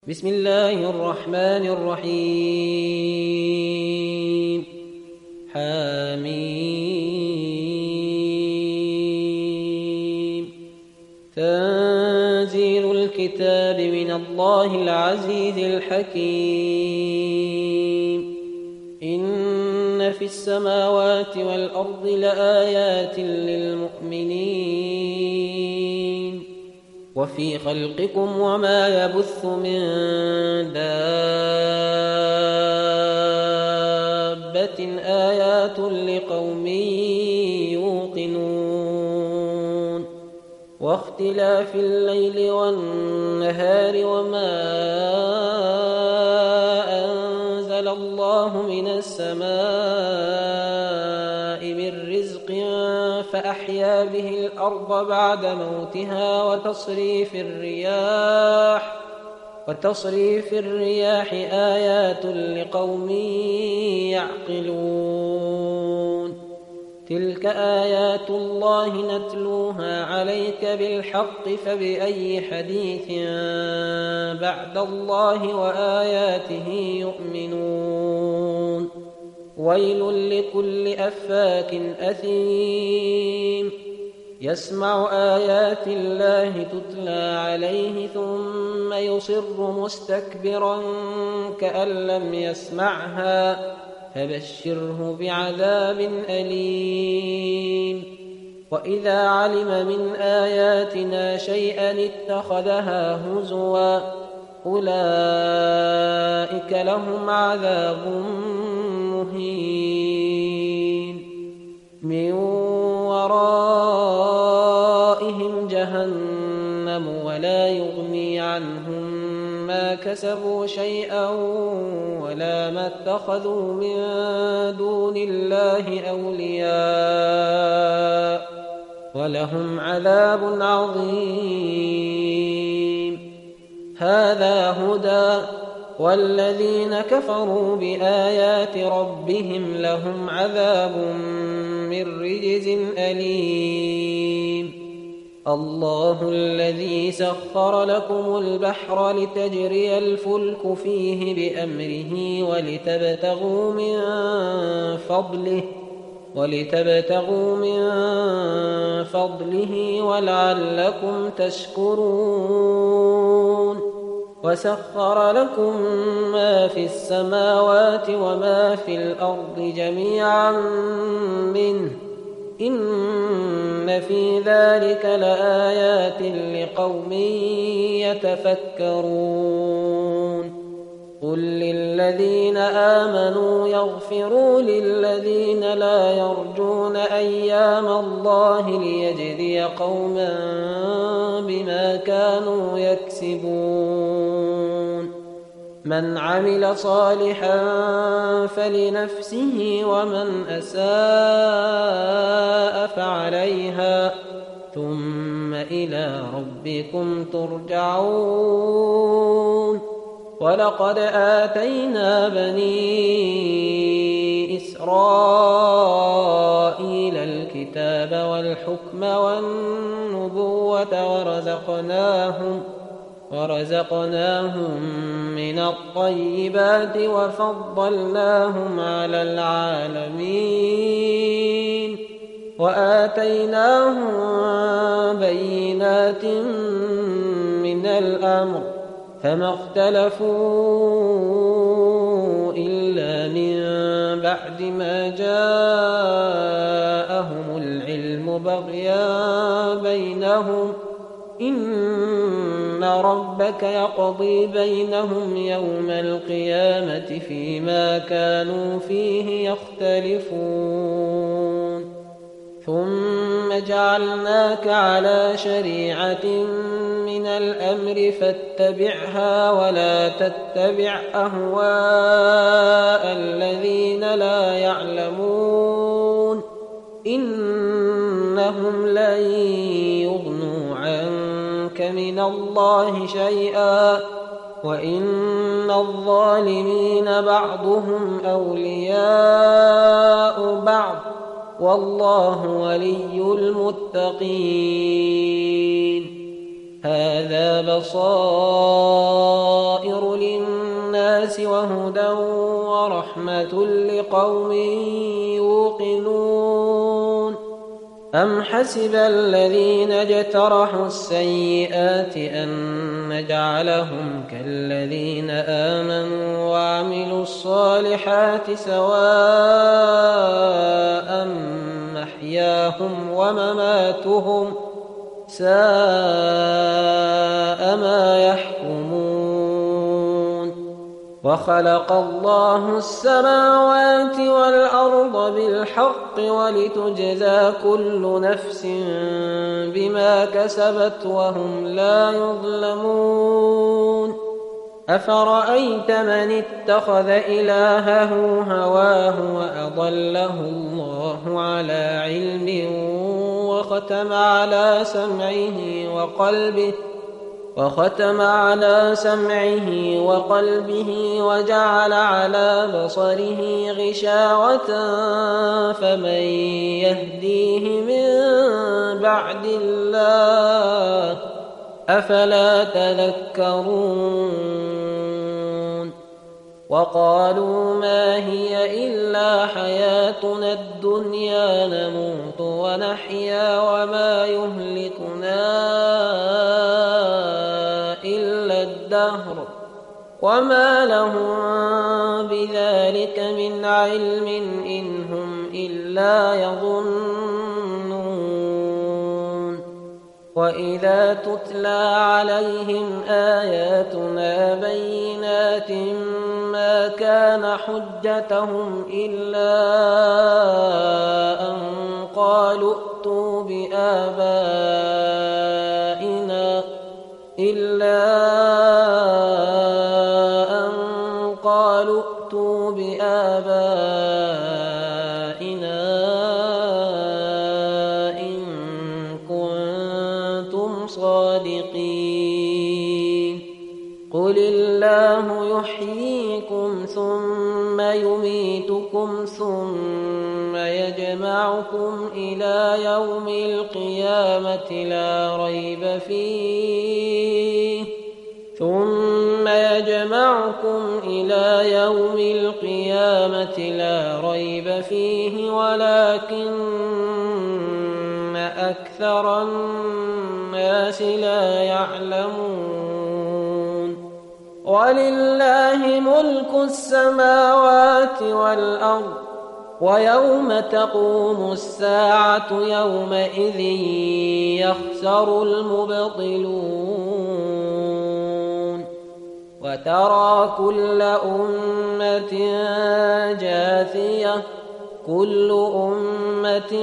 بسم الله الرحمن الرحيم حميم تنزيل الكتاب من الله العزيز الحكيم إن في السماوات والأرض لآيات للمؤمنين وفي خلقكم وما يبث من دابة آيات لقوم يوقنون واختلاف الليل والنهار وما أنزل الله من السماء من رزق فأحيا به الأرض بعد موتها وتصريف الرياح آيات لقوم يعقلون تلك آيات الله نتلوها عليك بالحق فبأي حديث بعد الله وآياته يؤمنون ويل لكل أفاك أثيم يسمع آيات الله تتلى عليه ثم يصر مستكبرا كأن لم يسمعها فبشره بعذاب أليم وإذا علم من آياتنا شيئا اتخذها هزوا أولئك لهم عذاب مهين من ورائهم جهنم ولا يغني عنهم ما كسبوا شيئا ولا ما اتخذوا من دون الله أولياء ولهم عذاب عظيم هذا هدى والذين كفروا بآيات ربهم لهم عذاب من رجز أليم الله الذي سخر لكم البحر لتجري الفلك فيه بأمره ولتبتغوا من فضله ولعلكم تشكرون وسخر لكم ما في السماوات وما في الأرض جميعا منه إن في ذلك لآيات لقوم يتفكرون قل للذين آمنوا يغفروا للذين لا يرجون أيام الله ليجزي قوما بما كانوا يكسبون من عمل صالحا فلنفسه ومن أساء فعليها ثم إلى ربكم ترجعون ولقد آتينا بني إسرائيل الكتاب والحكم والنبوة ورزقناهم من الطيبات وفضلناهم على العالمين وآتيناهم بينات من الأمر فما اختلفوا إلا من بعد ما جاءهم العلم بغيا بينهم إن ربك يقضي بينهم يوم القيامة فيما كانوا فيه يختلفون ثم جعلناك على شريعة من الأمر فاتبعها ولا تتبع أهواء الذين لا يعلمون إنهم لن يغنوا عنك من الله شيئا وإن الظالمين بعضهم أولياء بعض والله ولي المتقين هذا بصائر للناس وهدى ورحمة لقوم يوقنون أم حسب الذين اجترحوا السيئات أن نجعلهم كالذين آمنوا وعملوا الصالحات سواء محياهم ومماتهم ساء ما يحكمون وخلق الله السماوات والأرض بالحق ولتجزى كل نفس بما كسبت وهم لا يظلمون أفرأيت من اتخذ إلهه هواه وأضله الله على علم وختم على سمعه وقلبه وجعل على بصره غشاوة فمن يهديه من بعد الله أفلا تذكرون وقالوا ما هي إلا حياتنا الدنيا نموت ونحيا وما يهلكنا إلا الدهر وما لهم بذلك من علم إن هم إلا يظنون وإذا تتلى عليهم آياتنا بينات ما كان حجتهم إلا أن قالوا ائتوا بآبائنا إن كنتم صادقين قل الله يحييكم ثم يميتكم ثم يجمعكم إلى يوم القيامة لا ريب فيه ولكن أكثر الناس لا يعلمون ولله ملك السماوات والأرض ويوم تقوم الساعة يومئذ يخسر المبطلون وترى كل أمة جاثية كل أمة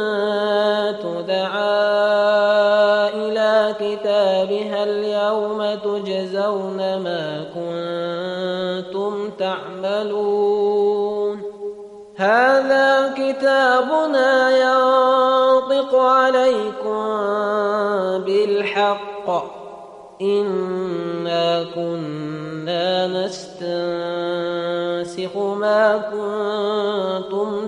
تدعى إلى كتابها اليوم تجزون ما كنتم تعملون هذا كتابنا ينطق عليكم بالحق إنا كنا نستنسخ ما كنتم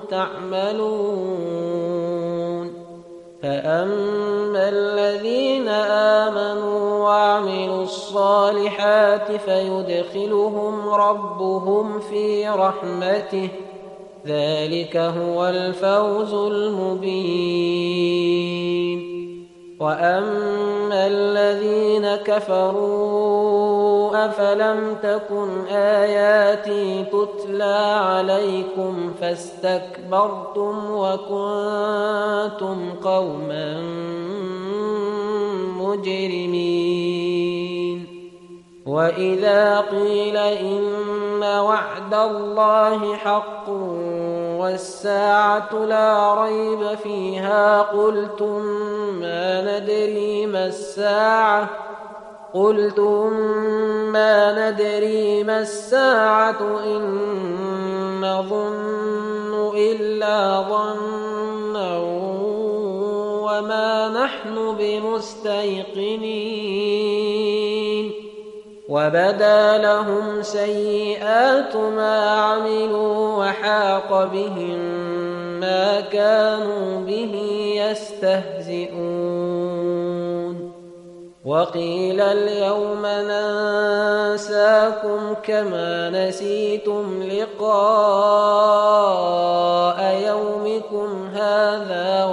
تعملون فأما الذين آمنوا وعملوا الصالحات فيدخلهم ربهم في رحمته ذلك هو الفوز المبين وأما الذين كفروا أفلم تكن آياتي تتلى عليكم فاستكبرتم وكنتم قوما مجرمين وإذا قيل إن وعد الله حق والساعة لا ريب فيها قلتم ما ندري ما الساعة إن نظن إلا ظنا وما نحن بمستيقنين وبدا لهم سيئات ما عملوا وحاق بهم ما كانوا به يستهزئون وقيل اليوم ننساكم كما نسيتم لقاء يومكم هذا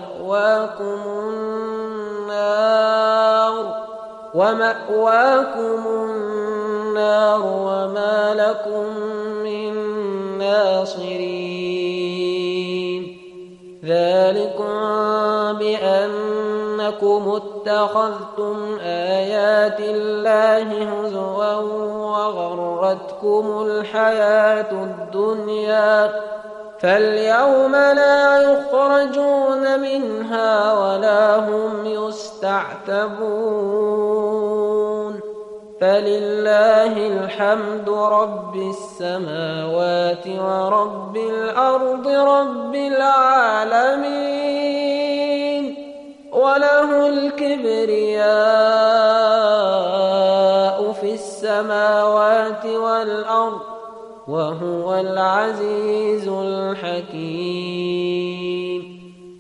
ومأواكم النار وما لكم من ناصرين ذلكم بأنكم اتخذتم آيات الله هزوا وغرتكم الحياة الدنيا فاليوم لا يخرجون منها ولا هم يستعتبون فلله الحمد رب السماوات ورب الأرض رب العالمين وله الكبرياء في السماوات والأرض وهو العزيز الحكيم